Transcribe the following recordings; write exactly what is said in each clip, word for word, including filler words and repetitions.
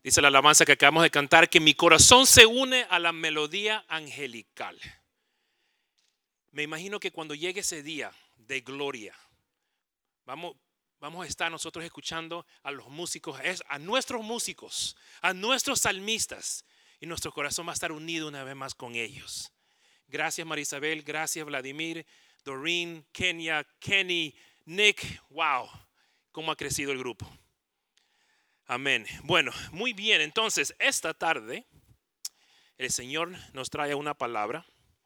Dice la alabanza que acabamos de cantar, que mi corazón se une a la melodía angelical. Me imagino que cuando llegue ese día de gloria, vamos, vamos a estar nosotros escuchando a los músicos, a nuestros músicos, a nuestros salmistas, y nuestro corazón va a estar unido una vez más con ellos. Gracias Marisabel, gracias Vladimir, Doreen, Kenia, Kenny, Nick. Wow, cómo ha crecido el grupo. Amén. Bueno, muy bien. Entonces, esta tarde el Señor nos trae una palabra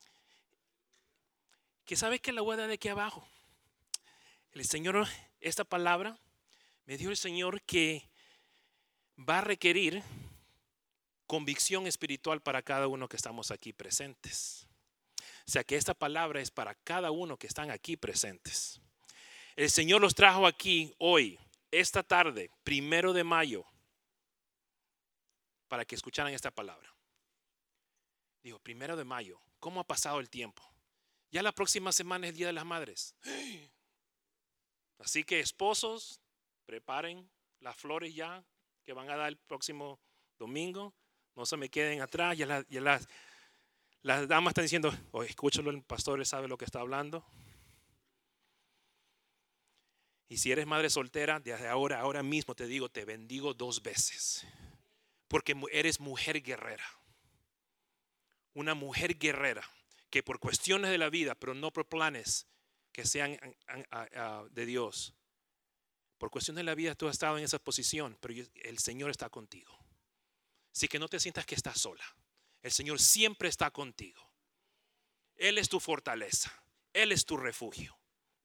que sabe que la voy a dar de aquí abajo. El Señor, esta palabra me dio el Señor que va a requerir convicción espiritual para cada uno que estamos aquí presentes. O sea que esta palabra es para cada uno que están aquí presentes. El Señor los trajo aquí hoy, esta tarde, primero de mayo, para que escucharan esta palabra. Digo, primero de mayo, ¿cómo ha pasado el tiempo? Ya la próxima semana es el Día de las Madres. Así que esposos, preparen las flores ya que van a dar el próximo domingo. No se me queden atrás. Ya, la, ya las, las damas están diciendo, oh, escúchalo, el pastor sabe lo que está hablando. Y si eres madre soltera, desde ahora, ahora mismo te digo, te bendigo dos veces. Porque eres mujer guerrera. Una mujer guerrera que por cuestiones de la vida, pero no por planes que sean de Dios. Por cuestiones de la vida tú has estado en esa posición, pero el Señor está contigo. Así que no te sientas que estás sola. El Señor siempre está contigo. Él es tu fortaleza. Él es tu refugio.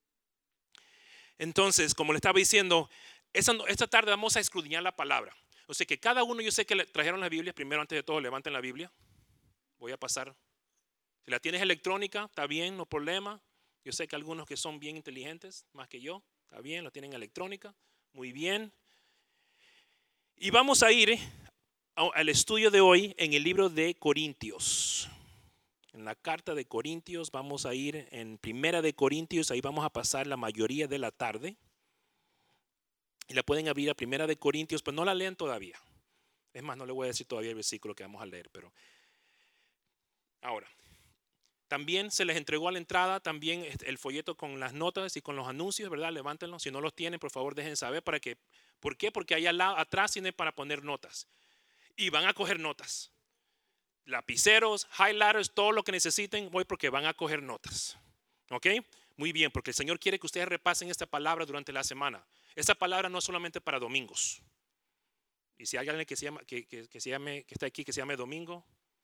Entonces, como le estaba diciendo, esta, esta tarde vamos a escudriñar la palabra. O sea que cada uno, yo sé que le trajeron la Biblia. Primero, antes de todo, levanten la Biblia. Voy a pasar. Si la tienes electrónica, está bien, no problema. Yo sé que algunos que son bien inteligentes, más que yo, está bien, la tienen electrónica. Muy bien. Y vamos a ir al estudio de hoy en el libro de Corintios. En la carta de Corintios vamos a ir en Primera de Corintios. Ahí vamos a pasar la mayoría de la tarde. Y la pueden abrir a Primera de Corintios, pero no la lean todavía. Es más, no le voy a decir todavía el versículo que vamos a leer. Pero ahora, también se les entregó a la entrada también el folleto con las notas y con los anuncios, ¿verdad? Levántenlo. Si no los tienen, por favor, dejen saber para que. ¿Por qué? Porque allá atrás tienen para poner notas. Y van a coger notas. Lapiceros, highlighters, todo lo que necesiten, voy porque van a coger notas. ¿Ok? Muy bien, porque el Señor quiere que ustedes repasen esta palabra durante la semana. Esta palabra no es solamente para domingos. Y si hay alguien que, se llama, que, que, que, se llame, que está aquí que se llame Domingo,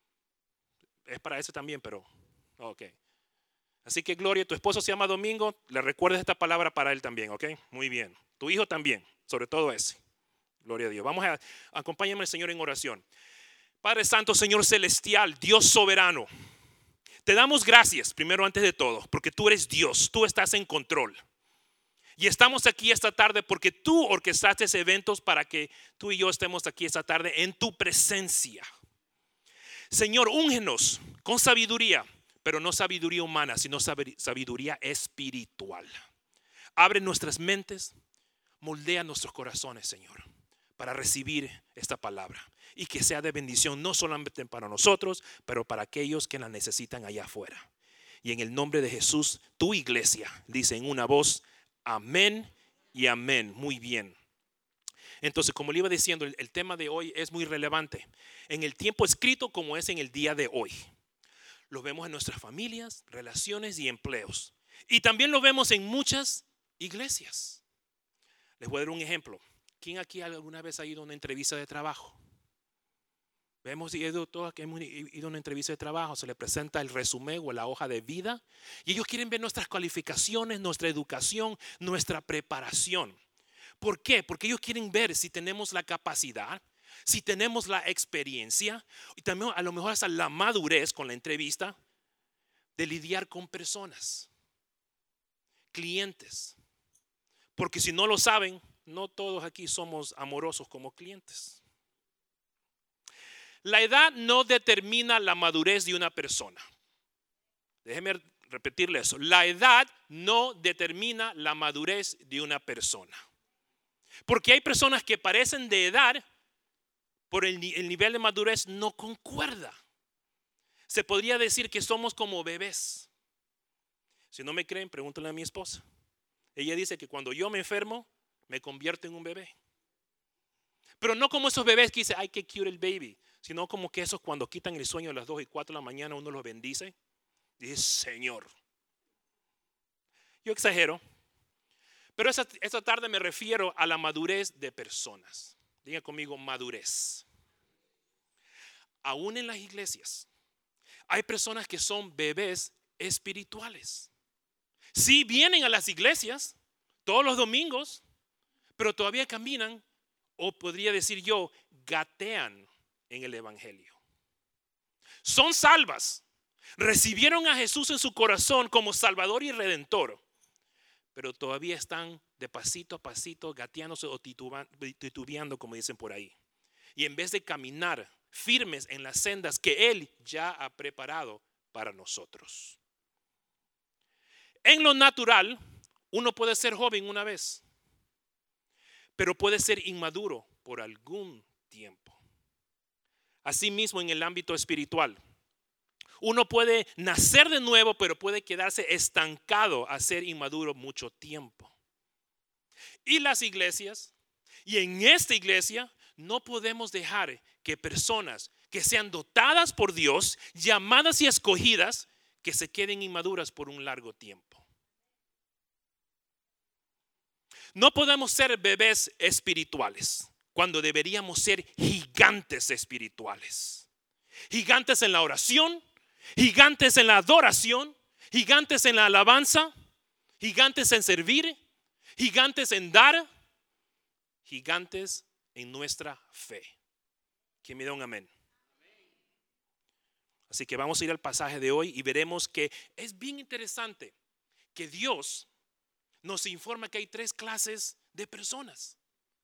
es para eso también, pero ok. Así que Gloria, tu esposo se llama Domingo, le recuerdes esta palabra para él también, ok. Muy bien. Tu hijo también, sobre todo ese. Gloria a Dios. Vamos a acompáñame al Señor en oración. Padre Santo, Señor Celestial, Dios soberano, te damos gracias primero antes de todo, porque tú eres Dios, tú estás en control. Y estamos aquí esta tarde porque tú orquestaste eventos para que tú y yo estemos aquí esta tarde en tu presencia. Señor, úngenos con sabiduría, pero no sabiduría humana, sino sabiduría espiritual. Abre nuestras mentes, moldea nuestros corazones, Señor, para recibir esta palabra y que sea de bendición no solamente para nosotros, pero para aquellos que la necesitan allá afuera. Y en el nombre de Jesús, tu iglesia dice en una voz: amén y amén. Muy bien. Entonces, como le iba diciendo, el, el tema de hoy es muy relevante. En el tiempo escrito como es en el día de hoy. Lo vemos en nuestras familias, relaciones y empleos. Y también lo vemos en muchas iglesias. Les voy a dar un ejemplo. ¿Quién aquí alguna vez ha ido a una entrevista de trabajo? Hemos ido todos que hemos ido a una entrevista de trabajo, se le presenta el resumen o la hoja de vida y ellos quieren ver nuestras calificaciones, nuestra educación, nuestra preparación. ¿Por qué? Porque ellos quieren ver si tenemos la capacidad, si tenemos la experiencia y también a lo mejor hasta la madurez con la entrevista de lidiar con personas, clientes. Porque si no lo saben, no todos aquí somos amorosos como clientes. La edad no determina la madurez de una persona. Déjeme repetirle eso. La edad no determina la madurez de una persona. Porque hay personas que parecen de edad por el, el nivel de madurez no concuerda. Se podría decir que somos como bebés. Si no me creen, pregúntenle a mi esposa. Ella dice que cuando yo me enfermo, me convierto en un bebé. Pero no como esos bebés que dicen, ay, qué cute el baby. Sino como que esos cuando quitan el sueño a las dos y cuatro de la mañana, uno los bendice. Dice, Señor. Yo exagero. Pero esta, esta tarde me refiero a la madurez de personas. Diga conmigo, madurez. Aún en las iglesias, hay personas que son bebés espirituales. Sí vienen a las iglesias todos los domingos, pero todavía caminan, o podría decir yo, gatean en el evangelio. Son salvas. Recibieron a Jesús en su corazón como Salvador y Redentor, pero todavía están de pasito a pasito gateándose o titubeando, como dicen por ahí. Y en vez de caminar firmes en las sendas que Él ya ha preparado para nosotros. En lo natural, uno puede ser joven una vez, pero puede ser inmaduro por algún tiempo. Asimismo, en el ámbito espiritual, uno puede nacer de nuevo, pero puede quedarse estancado a ser inmaduro mucho tiempo. Y las iglesias, y en esta iglesia, no podemos dejar que personas que sean dotadas por Dios, llamadas y escogidas, que se queden inmaduras por un largo tiempo. No podemos ser bebés espirituales cuando deberíamos ser gigantes espirituales. Gigantes en la oración, gigantes en la adoración, gigantes en la alabanza, gigantes en servir, gigantes en dar, gigantes en nuestra fe. ¿Quién me da un amén? Así que vamos a ir al pasaje de hoy y veremos que es bien interesante que Dios nos informa que hay tres clases de personas.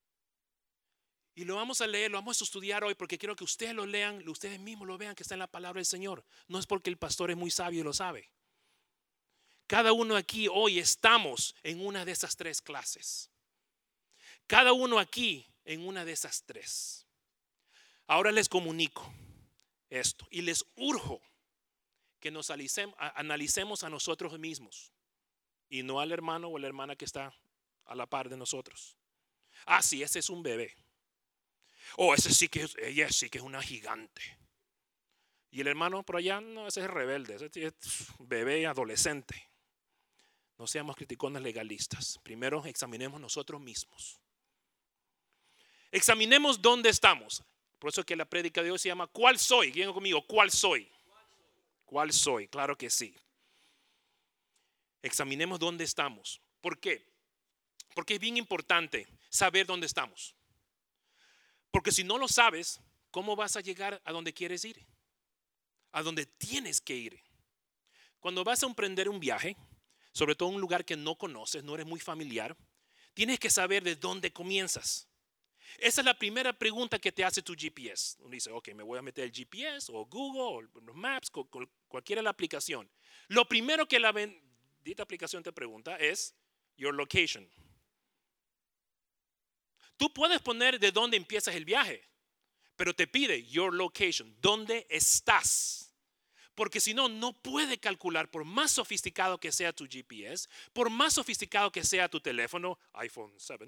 Y lo vamos a leer, lo vamos a estudiar hoy porque quiero que ustedes lo lean, ustedes mismos lo vean que está en la palabra del Señor. No es porque el pastor es muy sabio y lo sabe. Cada uno aquí hoy estamos en una de esas tres clases. Cada uno aquí en una de esas tres. Ahora les comunico esto y les urjo que nos analicemos a nosotros mismos y no al hermano o a la hermana que está a la par de nosotros. Ah, sí, ese es un bebé. Oh, ese sí que es, ella sí que es una gigante. Y el hermano por allá, no, ese es rebelde, ese es bebé adolescente. No seamos criticones legalistas. Primero examinemos nosotros mismos. Examinemos dónde estamos. Por eso es que la prédica de hoy se llama ¿cuál soy? Digan conmigo, ¿cuál soy? ¿Cuál soy? Claro que sí. Examinemos dónde estamos. ¿Por qué? Porque es bien importante saber dónde estamos. Porque si no lo sabes, ¿cómo vas a llegar a donde quieres ir? A donde tienes que ir. Cuando vas a emprender un viaje, sobre todo en un lugar que no conoces, no eres muy familiar, tienes que saber de dónde comienzas. Esa es la primera pregunta que te hace tu G P S. Uno dice, ok, me voy a meter el G P S o Google o los Maps, cualquiera de la aplicación. Lo primero que la bendita aplicación te pregunta es your location. Tú puedes poner de dónde empiezas el viaje, pero te pide your location, dónde estás. Porque si no, no puede calcular, por más sofisticado que sea tu G P S, por más sofisticado que sea tu teléfono, iPhone siete,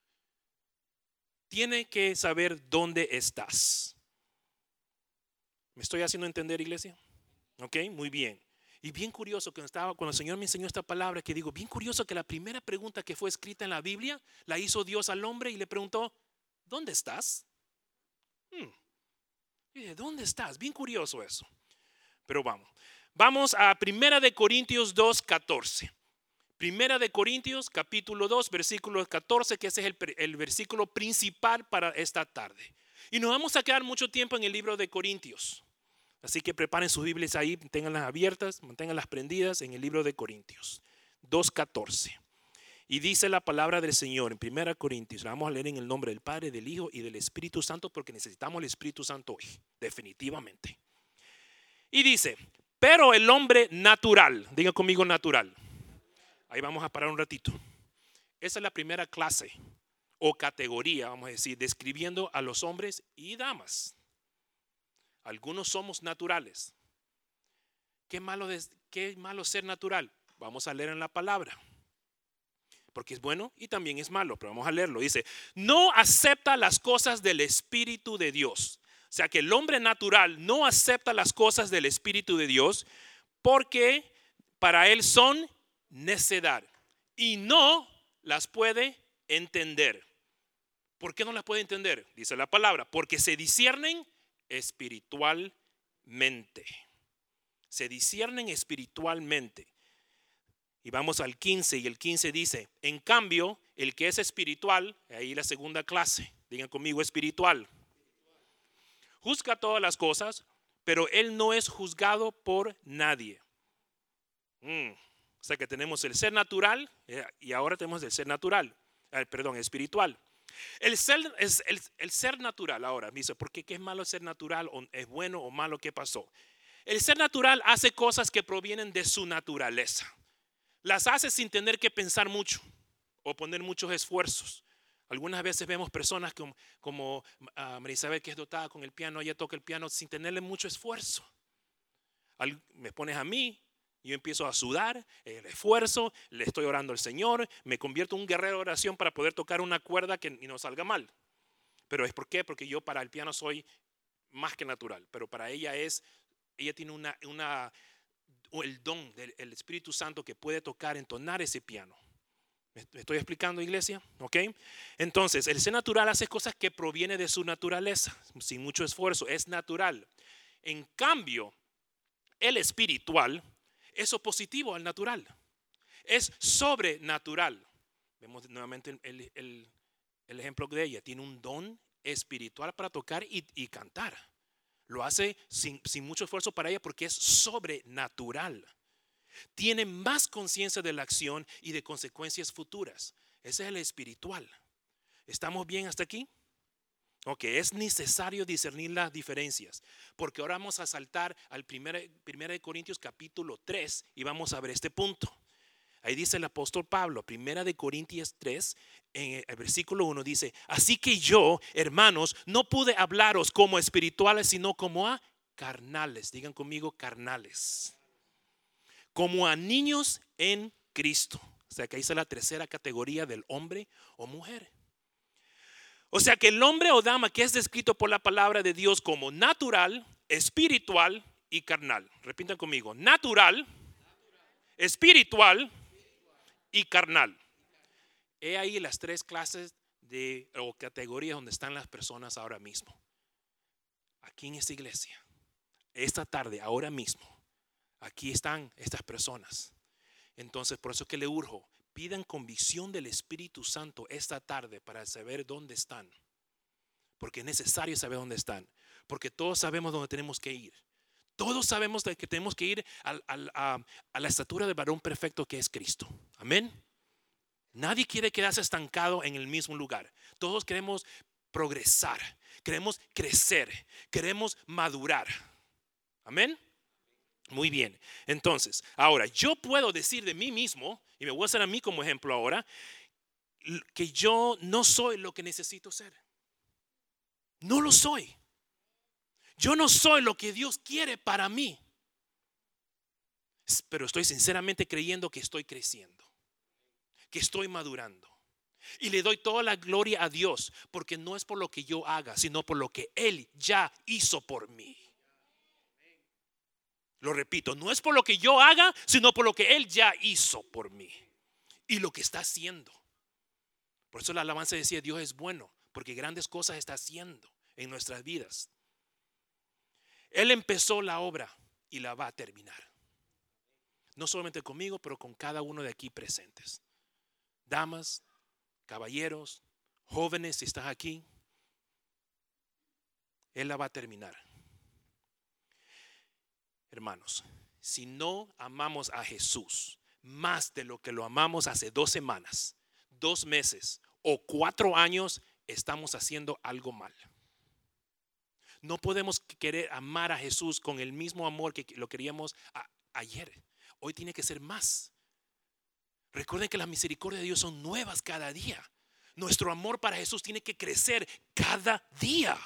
tiene que saber dónde estás. ¿Me estoy haciendo entender, iglesia? Ok, muy bien. Y bien curioso que estaba, cuando el Señor me enseñó esta palabra, que digo, bien curioso que la primera pregunta que fue escrita en la Biblia, la hizo Dios al hombre y le preguntó, ¿dónde estás? Hmm. Y dije, ¿dónde estás? Bien curioso eso. Pero vamos. Vamos a Primera de Corintios dos, catorce. Primera de Corintios, capítulo dos, versículo catorce, que ese es el, el versículo principal para esta tarde. Y nos vamos a quedar mucho tiempo en el libro de Corintios. Así que preparen sus Biblias ahí, tenganlas abiertas, manténganlas prendidas en el libro de Corintios. dos, catorce. Y dice la palabra del Señor en Primera Corintios. La vamos a leer en el nombre del Padre, del Hijo y del Espíritu Santo, porque necesitamos el Espíritu Santo hoy, definitivamente. Y dice, pero el hombre natural, diga conmigo natural. Ahí vamos a parar un ratito. Esa es la primera clase o categoría, vamos a decir, describiendo a los hombres y damas. Algunos somos naturales. ¿Qué malo, de, qué malo ser natural? Vamos a leer en la palabra. Porque es bueno y también es malo, pero vamos a leerlo. Dice, no acepta las cosas del Espíritu de Dios. O sea que el hombre natural no acepta las cosas del Espíritu de Dios porque para él son necedad y no las puede entender. ¿Por qué no las puede entender? Dice la palabra, porque se disciernen espiritualmente. Se disciernen espiritualmente. Y vamos al quince, y el quince dice, en cambio, el que es espiritual, ahí la segunda clase, digan conmigo, espiritual, juzga todas las cosas, pero él no es juzgado por nadie. Mm, o sea que tenemos el ser natural, eh, y ahora tenemos el ser natural, eh, perdón, espiritual. El ser, es, el, el ser natural ahora, me dice, ¿por qué? ¿Qué es malo ser natural? ¿O ¿Es bueno o malo? ¿Qué pasó? El ser natural hace cosas que provienen de su naturaleza. Las hace sin tener que pensar mucho o poner muchos esfuerzos. Algunas veces vemos personas como, como uh, María Isabel, que es dotada con el piano, ella toca el piano sin tenerle mucho esfuerzo. Al, me pones a mí, yo empiezo a sudar, el esfuerzo, le estoy orando al Señor, me convierto en un guerrero de oración para poder tocar una cuerda que no salga mal. Pero ¿es por qué? Porque yo para el piano soy más que natural, pero para ella es, ella tiene una... una el don del Espíritu Santo que puede tocar, entonar ese piano. ¿Me estoy explicando, iglesia? ¿Ok? Entonces, el ser natural hace cosas que provienen de su naturaleza, sin mucho esfuerzo, es natural. En cambio, el espiritual es opositivo al natural, es sobrenatural. Vemos nuevamente el, el, el ejemplo de ella, tiene un don espiritual para tocar y, y cantar. Lo hace sin, sin mucho esfuerzo para ella porque es sobrenatural. Tiene más conciencia de la acción y de consecuencias futuras. Ese es el espiritual. ¿Estamos bien hasta aquí? Ok, es necesario discernir las diferencias. Porque ahora vamos a saltar al primero de Corintios capítulo tres y vamos a ver este punto. Ahí dice el apóstol Pablo, primera de Corintios tres, en el versículo uno dice, así que yo, hermanos, no pude hablaros como espirituales, sino como a carnales. Digan conmigo, carnales. Como a niños en Cristo. O sea que ahí está la tercera categoría del hombre o mujer. O sea que el hombre o dama que es descrito por la palabra de Dios como natural, espiritual y carnal. Repitan conmigo, natural, espiritual y carnal. He ahí las tres clases de o categorías donde están las personas ahora mismo. Aquí en esta iglesia, esta tarde, ahora mismo, aquí están estas personas. Entonces, por eso es que le urjo, pidan convicción del Espíritu Santo esta tarde para saber dónde están. Porque es necesario saber dónde están. Porque todos sabemos dónde tenemos que ir. Todos sabemos que tenemos que ir a, a, a, a la estatura del varón perfecto que es Cristo. Amén. Nadie quiere quedarse estancado en el mismo lugar. Todos queremos progresar, queremos crecer, queremos madurar. Amén. Muy bien. Entonces, ahora yo puedo decir de mí mismo, y me voy a hacer a mí como ejemplo ahora, que yo no soy lo que necesito ser. No lo soy. Yo no soy lo que Dios quiere para mí. Pero estoy sinceramente creyendo que estoy creciendo, que estoy madurando. Y le doy toda la gloria a Dios, porque no es por lo que yo haga, sino por lo que Él ya hizo por mí. Lo repito, no es por lo que yo haga, sino por lo que Él ya hizo por mí. Y lo que está haciendo. Por eso la alabanza decía, Dios es bueno, porque grandes cosas está haciendo en nuestras vidas. Él empezó la obra y la va a terminar. No solamente conmigo, pero con cada uno de aquí presentes. Damas, caballeros, jóvenes, si estás aquí, Él la va a terminar. Hermanos, si no amamos a Jesús más de lo que lo amamos hace dos semanas, dos meses o cuatro años, estamos haciendo algo mal. No podemos querer amar a Jesús con el mismo amor que lo queríamos a, ayer. Hoy tiene que ser más. Recuerden que las misericordias de Dios son nuevas cada día. Nuestro amor para Jesús tiene que crecer cada día.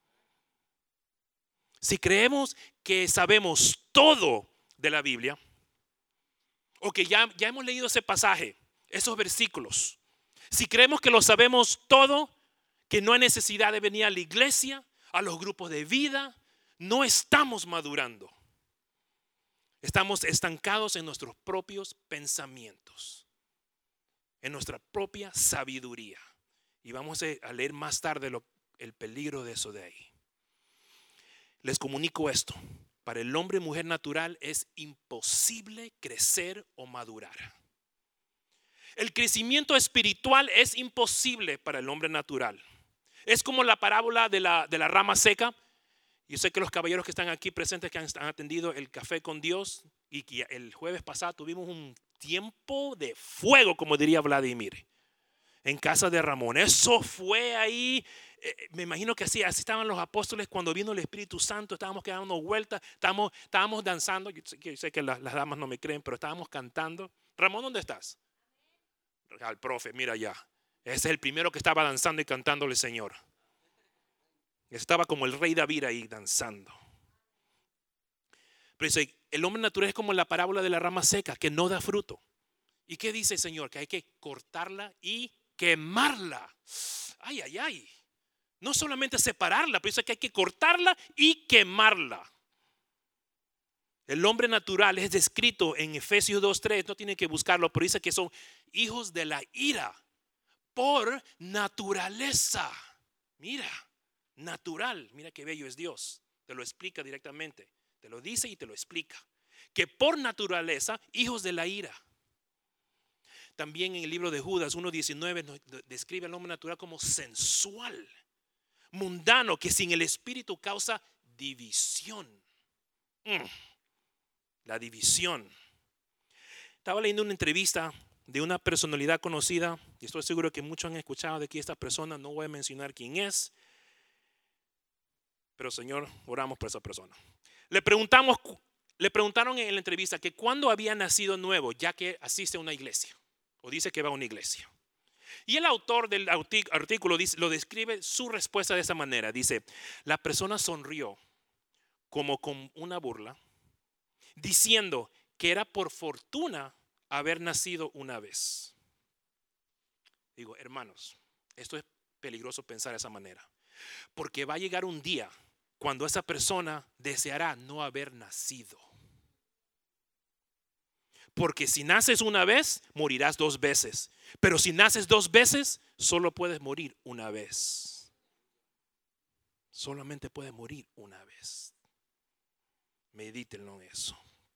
Si creemos que sabemos todo de la Biblia, o que ya, ya hemos leído ese pasaje, esos versículos, si creemos que lo sabemos todo, que no hay necesidad de venir a la iglesia, a los grupos de vida, no estamos madurando. Estamos estancados en nuestros propios pensamientos, en nuestra propia sabiduría. Y vamos a leer más tarde lo, el peligro de eso de ahí. Les comunico esto. Para el hombre y mujer natural es imposible crecer o madurar. El crecimiento espiritual es imposible para el hombre natural. Es como la parábola de la, de la rama seca. Yo sé que los caballeros que están aquí presentes, que han, han atendido el café con Dios, y que el jueves pasado tuvimos un tiempo de fuego, como diría Vladimir, en casa de Ramón. Eso fue ahí. Eh, me imagino que así, así estaban los apóstoles cuando vino el Espíritu Santo. Estábamos dando vueltas, estábamos, estábamos danzando. Yo sé, yo sé que las, las damas no me creen, pero estábamos cantando. Ramón, ¿dónde estás? Al profe, mira allá. Ese es el primero que estaba danzando y cantándole Señor. Estaba como el rey David ahí danzando. Pero dice, el hombre natural es como la parábola de la rama seca que no da fruto. ¿Y qué dice el Señor? Que hay que cortarla y quemarla. Ay, ay, ay. No solamente separarla, pero dice que hay que cortarla y quemarla. El hombre natural es descrito en Efesios dos tres, no tienen que buscarlo, pero dice que son hijos de la ira por naturaleza. Mira, natural, mira qué bello es Dios. Te lo explica directamente, te lo dice y te lo explica. Que por naturaleza, hijos de la ira. También en el libro de Judas uno diecinueve describe al hombre natural como sensual, mundano, que sin el espíritu causa división. Mm, la división. Estaba leyendo una entrevista de una personalidad conocida, y estoy seguro que muchos han escuchado de aquí esta persona. No voy a mencionar quién es, pero Señor, oramos por esa persona. Le preguntamos, le preguntaron en la entrevista que cuándo había nacido nuevo, ya que asiste a una iglesia, o dice que va a una iglesia. Y el autor del artículo dice, lo describe su respuesta de esa manera. Dice, la persona sonrió como con una burla, diciendo que era por fortuna haber nacido una vez. Digo, hermanos, esto es peligroso pensar de esa manera, porque va a llegar un día cuando esa persona deseará no haber nacido. Porque si naces una vez, morirás dos veces. Pero si naces dos veces, solo puedes morir una vez. Solamente puedes morir una vez. Medítenlo en eso.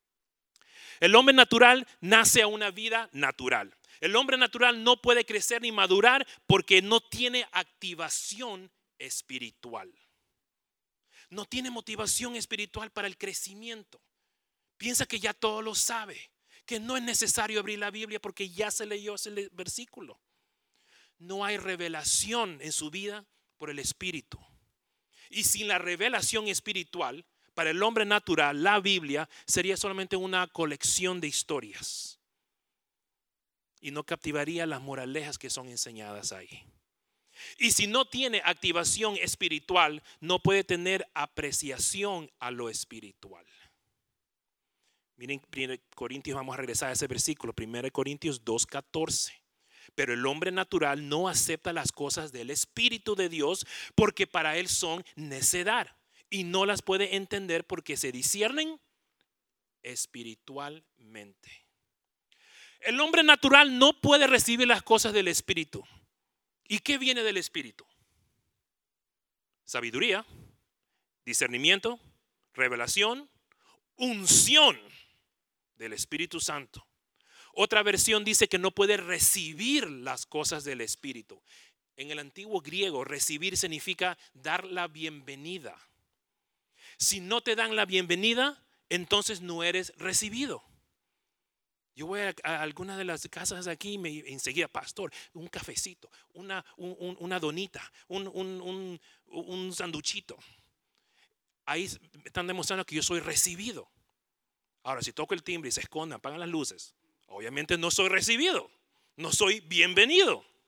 El hombre natural nace a una vida natural. El hombre natural no puede crecer ni madurar porque no tiene activación espiritual. No tiene motivación espiritual para el crecimiento. Piensa que ya todo lo sabe, que no es necesario abrir la Biblia porque ya se leyó ese versículo. No hay revelación en su vida por el Espíritu. Y sin la revelación espiritual, para el hombre natural, la Biblia sería solamente una colección de historias y no captivaría las moralejas que son enseñadas ahí. Y si no tiene activación espiritual, no puede tener apreciación a lo espiritual. Miren, primero Corintios, vamos a regresar a ese versículo, primero Corintios dos catorce. Pero el hombre natural no acepta las cosas del Espíritu de Dios porque para él son necedad y no las puede entender porque se disciernen espiritualmente. El hombre natural no puede recibir las cosas del Espíritu. ¿Y qué viene del Espíritu? Sabiduría, discernimiento, revelación, unción del Espíritu Santo. Otra versión dice que no puede recibir las cosas del Espíritu. En el antiguo griego, recibir significa dar la bienvenida. Si no te dan la bienvenida, entonces no eres recibido. Yo voy a, a algunas de las casas de aquí y me enseguida, pastor, un cafecito, una, un, un, una donita, un, un, un, un sanduchito. Ahí están demostrando que yo soy recibido. Ahora, si toco el timbre y se escondan, apagan las luces, obviamente no soy recibido, no soy bienvenido.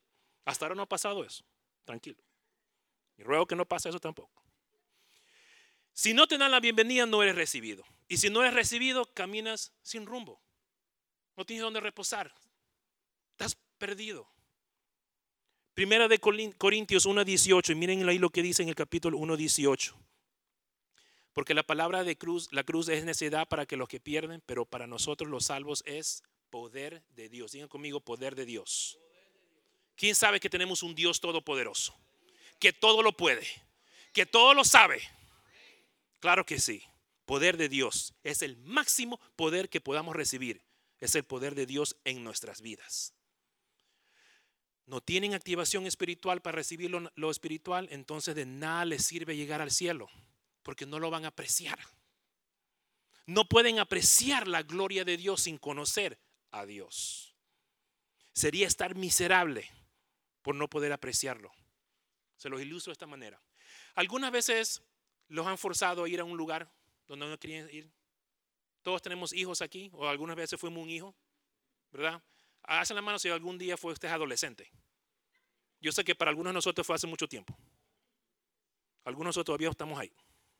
Hasta ahora no ha pasado eso. Tranquilo. Y ruego que no pase eso tampoco. Si no te dan la bienvenida, no eres recibido. Y si no eres recibido, caminas sin rumbo. No tienes dónde reposar. Estás perdido. Primera de Corintios uno dieciocho. Y miren ahí lo que dice en el capítulo uno dieciocho. Porque la palabra de cruz, la cruz es necedad para que los que pierden, pero para nosotros los salvos es poder de Dios. Digan conmigo, poder de Dios. ¿Quién sabe que tenemos un Dios todopoderoso? Que todo lo puede, que todo lo sabe. Claro que sí. Poder de Dios es el máximo poder que podamos recibir. Es el poder de Dios en nuestras vidas. No tienen activación espiritual para recibir lo, lo espiritual, entonces de nada les sirve llegar al cielo, porque no lo van a apreciar. No pueden apreciar la gloria de Dios sin conocer a Dios. Sería estar miserable por no poder apreciarlo. Se los ilustro de esta manera. Algunas veces los han forzado a ir a un lugar donde no querían ir. Todos tenemos hijos aquí, o algunas veces fuimos un hijo, ¿verdad? Hacen la mano si algún día fue usted adolescente. Yo sé que para algunos de nosotros fue hace mucho tiempo. Algunos de nosotros todavía estamos ahí.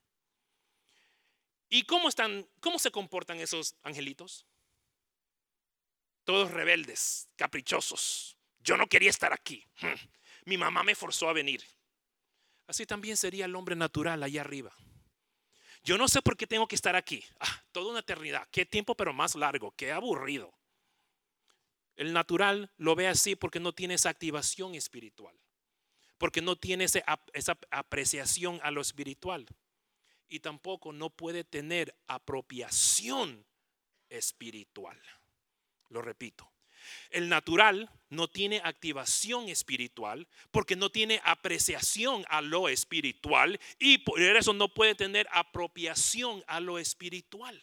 ¿Y cómo están, cómo se comportan esos angelitos? Todos rebeldes, caprichosos. Yo no quería estar aquí. Mi mamá me forzó a venir. Así también sería el hombre natural allá arriba. Yo no sé por qué tengo que estar aquí. Ah, toda una eternidad. Qué tiempo, pero más largo. Qué aburrido. El natural lo ve así porque no tiene esa activación espiritual. Porque no tiene ese, esa apreciación a lo espiritual. Y tampoco no puede tener apropiación espiritual. Lo repito. El natural no tiene activación espiritual porque no tiene apreciación a lo espiritual y por eso no puede tener apropiación a lo espiritual.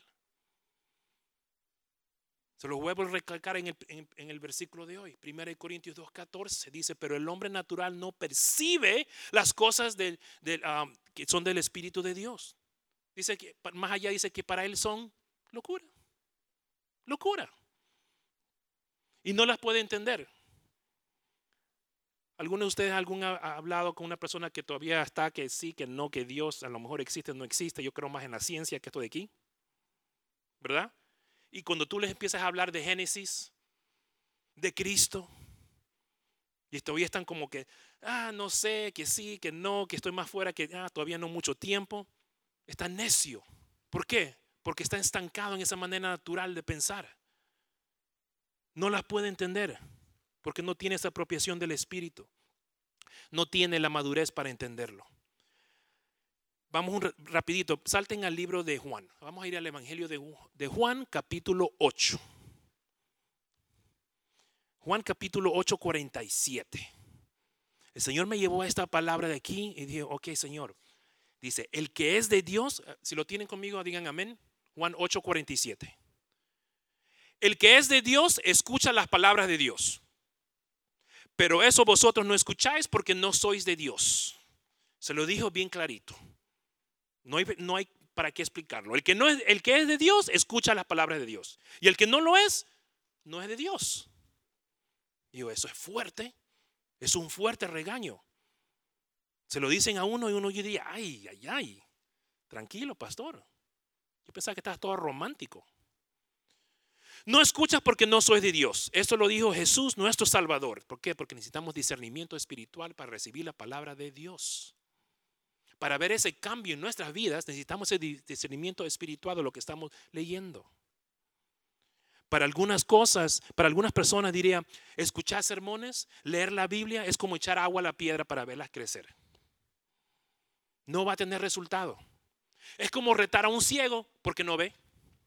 Se lo vuelvo a recalcar en el, en, en el versículo de hoy, Primera de Corintios dos catorce, dice, pero el hombre natural no percibe las cosas del, del, um, que son del Espíritu de Dios. Dice que más allá dice que para él son locura, locura. Y no las puede entender. ¿Alguno de ustedes algún ha hablado con una persona que todavía está que sí, que no, que Dios a lo mejor existe, no existe? Yo creo más en la ciencia que esto de aquí, ¿verdad? Y cuando tú les empiezas a hablar de Génesis, de Cristo, y todavía están como que, ah, no sé, que sí, que no, que estoy más fuera, que ah, todavía no mucho tiempo. Está necio. ¿Por qué? Porque está estancado en esa manera natural de pensar. No las puede entender porque no tiene esa apropiación del Espíritu. No tiene la madurez para entenderlo. Vamos un rapidito, salten al libro de Juan. Vamos a ir al Evangelio de, de Juan, capítulo ocho. Juan capítulo ocho, cuarenta y siete. El Señor me llevó a esta palabra de aquí y dije, ok, Señor. Dice, el que es de Dios, si lo tienen conmigo, digan amén. Juan ocho, cuarenta y siete. El que es de Dios escucha las palabras de Dios. Pero eso vosotros no escucháis porque no sois de Dios. Se lo dijo bien clarito. No hay, no hay para qué explicarlo. El que, no es, el que es de Dios escucha las palabras de Dios. Y el que no lo es, no es de Dios. Digo, eso es fuerte. Es un fuerte regaño. Se lo dicen a uno y uno diría, ay, ay, ay. Tranquilo, pastor. Yo pensaba que estabas todo romántico. No escuchas porque no sois de Dios. Esto lo dijo Jesús, nuestro Salvador. ¿Por qué? Porque necesitamos discernimiento espiritual para recibir la palabra de Dios. Para ver ese cambio en nuestras vidas, necesitamos ese discernimiento espiritual de lo que estamos leyendo. Para algunas cosas, para algunas personas diría, escuchar sermones, leer la Biblia es como echar agua a la piedra para verlas crecer. No va a tener resultado. Es como retar a un ciego porque no ve.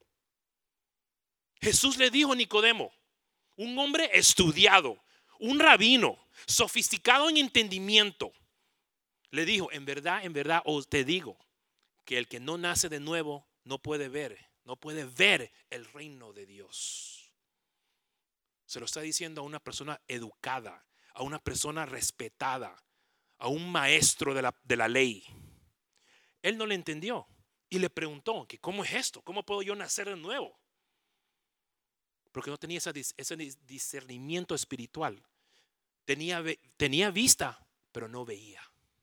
Jesús le dijo a Nicodemo, un hombre estudiado, un rabino, sofisticado en entendimiento. Le dijo, en verdad, en verdad os te digo que el que no nace de nuevo no puede ver, no puede ver el reino de Dios. Se lo está diciendo a una persona educada, a una persona respetada, a un maestro de la, de la ley. Él no le entendió y le preguntó, que ¿cómo es esto? ¿Cómo puedo yo nacer de nuevo? Porque no tenía ese discernimiento espiritual Tenía, tenía vista, pero no veía.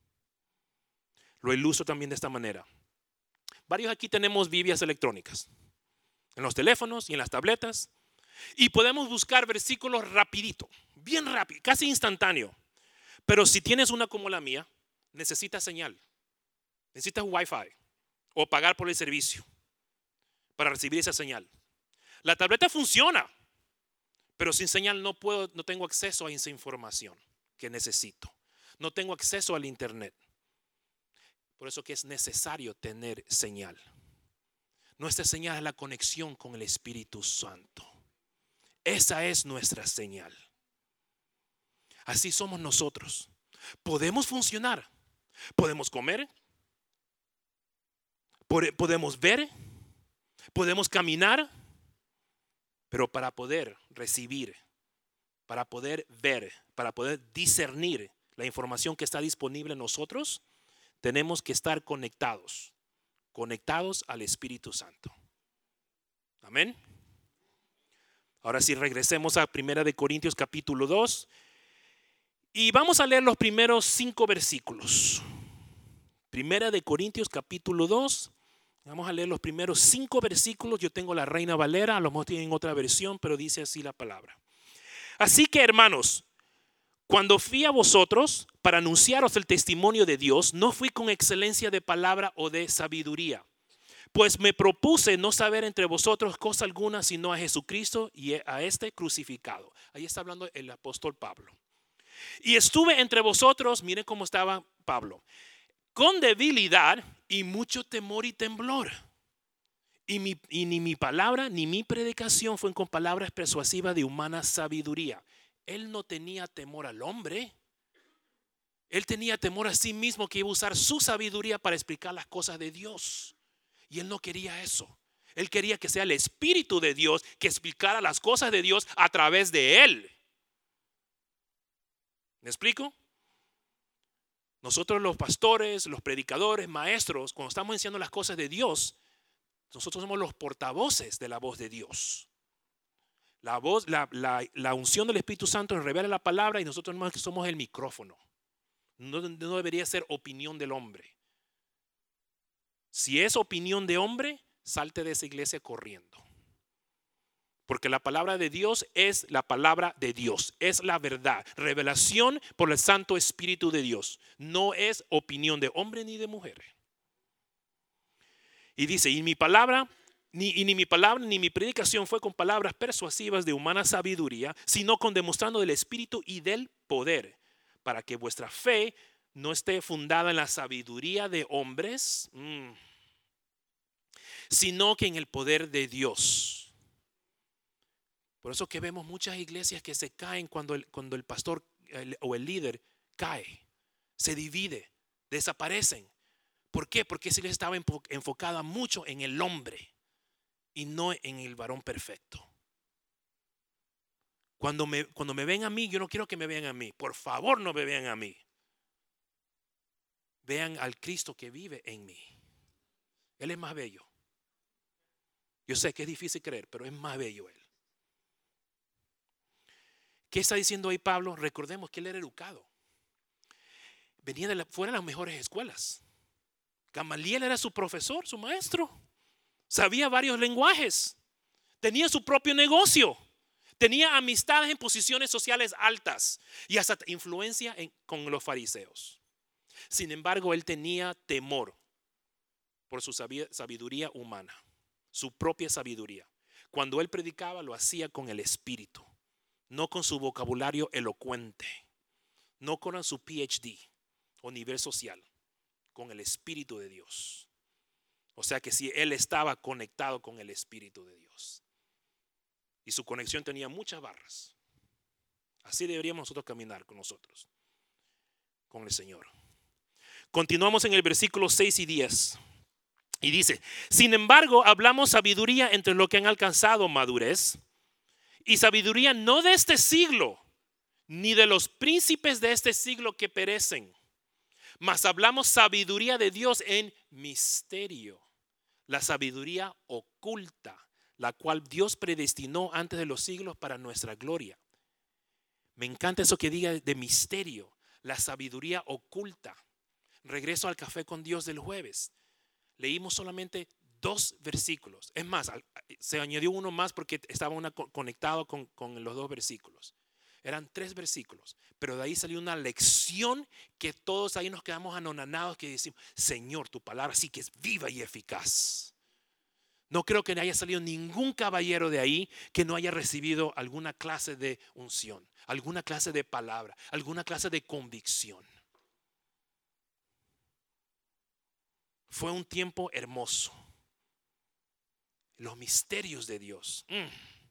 Lo ilustro también de esta manera. Varios aquí tenemos Biblias electrónicas, en los teléfonos y en las tabletas, y podemos buscar versículos rapidito, bien rápido, casi instantáneo. Pero si tienes una como la mía, necesitas señal, necesitas Wi-Fi o pagar por el servicio para recibir esa señal. La tableta funciona, pero sin señal no puedo, no tengo acceso a esa información que necesito. No tengo acceso al internet. Por eso que es necesario tener señal. Nuestra señal es la conexión con el Espíritu Santo. Esa es nuestra señal. Así somos nosotros. Podemos funcionar. Podemos comer. Podemos ver. Podemos caminar. Pero para poder recibir, para poder ver, para poder discernir la información que está disponible en nosotros, tenemos que estar conectados, conectados al Espíritu Santo. Amén. Ahora sí, regresemos a Primera de Corintios capítulo dos y vamos a leer los primeros cinco versículos. Primera de Corintios capítulo dos. Vamos a leer los primeros cinco versículos. Yo tengo la Reina Valera, a lo mejor tienen otra versión, pero dice así la palabra. Así que, hermanos, cuando fui a vosotros para anunciaros el testimonio de Dios, no fui con excelencia de palabra o de sabiduría, pues me propuse no saber entre vosotros cosa alguna sino a Jesucristo y a este crucificado. Ahí está hablando el apóstol Pablo. Y estuve entre vosotros, miren cómo estaba Pablo, con debilidad y mucho temor y temblor. Y, mi, y ni mi palabra ni mi predicación fue con palabras persuasivas de humana sabiduría. Él no tenía temor al hombre. Él tenía temor a sí mismo, que iba a usar su sabiduría para explicar las cosas de Dios. Y él no quería eso. Él quería que sea el Espíritu de Dios que explicara las cosas de Dios a través de él. ¿Me explico? Nosotros los pastores, los predicadores, maestros, cuando estamos enseñando las cosas de Dios, nosotros somos los portavoces de la voz de Dios. La voz, la, la, la unción del Espíritu Santo nos revela la palabra y nosotros somos el micrófono. No, no debería ser opinión del hombre. Si es opinión de hombre, salte de esa iglesia corriendo. Porque la palabra de Dios es la palabra de Dios, es la verdad, revelación por el Santo Espíritu de Dios. No es opinión de hombre ni de mujer. Y dice, y mi palabra, ni, y ni mi palabra ni mi predicación fue con palabras persuasivas de humana sabiduría, sino con demostrando del Espíritu y del poder, para que vuestra fe no esté fundada en la sabiduría de hombres, mmm, sino que en el poder de Dios. Por eso que vemos muchas iglesias que se caen cuando el, cuando el pastor el, o el líder cae, se divide, desaparecen. ¿Por qué? Porque esa iglesia estaba enfocada mucho en el hombre y no en el varón perfecto. Cuando me, cuando me ven a mí, yo no quiero que me vean a mí. Por favor, no me vean a mí. Vean al Cristo que vive en mí. Él es más bello. Yo sé que es difícil creer, pero es más bello él. ¿Qué está diciendo ahí Pablo? Recordemos que él era educado. Venía de la, fuera de las mejores escuelas. Gamaliel era su profesor, su maestro. Sabía varios lenguajes. Tenía su propio negocio. Tenía amistades en posiciones sociales altas y hasta influencia en, con los fariseos. Sin embargo, él tenía temor por su sabiduría humana, su propia sabiduría. Cuando él predicaba, lo hacía con el Espíritu. No con su vocabulario elocuente, no con su P H D o nivel social, con el Espíritu de Dios. O sea que si él estaba conectado con el Espíritu de Dios. Y su conexión tenía muchas barras. Así deberíamos nosotros caminar con nosotros, con el Señor. Continuamos en el versículo seis y diez. Y dice, sin embargo, hablamos sabiduría entre los que han alcanzado madurez. Y sabiduría no de este siglo, ni de los príncipes de este siglo que perecen. Mas hablamos sabiduría de Dios en misterio. La sabiduría oculta, la cual Dios predestinó antes de los siglos para nuestra gloria. Me encanta eso que diga de misterio, la sabiduría oculta. Regreso al café con Dios del jueves. Leímos solamente dos versículos. Es más, se añadió uno más porque estaba una conectado con, con los dos versículos. Eran tres versículos, pero de ahí salió una lección que todos ahí nos quedamos anonadados, que decimos: Señor, tu palabra sí que es viva y eficaz. No creo que haya salido ningún caballero de ahí que no haya recibido alguna clase de unción, alguna clase de palabra, alguna clase de convicción. Fue un tiempo hermoso. Los misterios de Dios. Mm.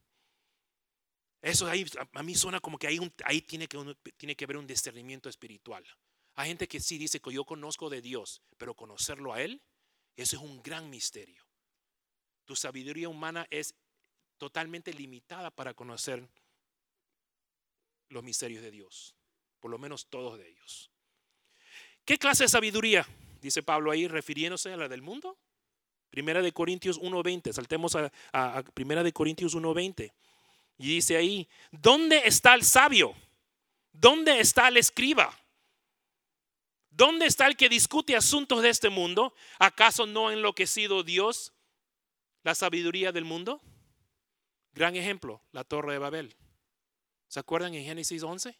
Eso ahí a mí suena como que ahí, un, ahí tiene, que uno, tiene que haber un discernimiento espiritual. Hay gente que sí dice que yo conozco de Dios, pero conocerlo a Él, eso es un gran misterio. Tu sabiduría humana es totalmente limitada para conocer los misterios de Dios, por lo menos todos de ellos. ¿Qué clase de sabiduría? Dice Pablo ahí, refiriéndose a la del mundo. Primera de Corintios uno veinte, saltemos a, a, a Primera de Corintios uno veinte. Y dice ahí: ¿dónde está el sabio? ¿Dónde está el escriba? ¿Dónde está el que discute asuntos de este mundo? ¿Acaso no ha enloquecido Dios la sabiduría del mundo? Gran ejemplo, la Torre de Babel. ¿Se acuerdan en Génesis once?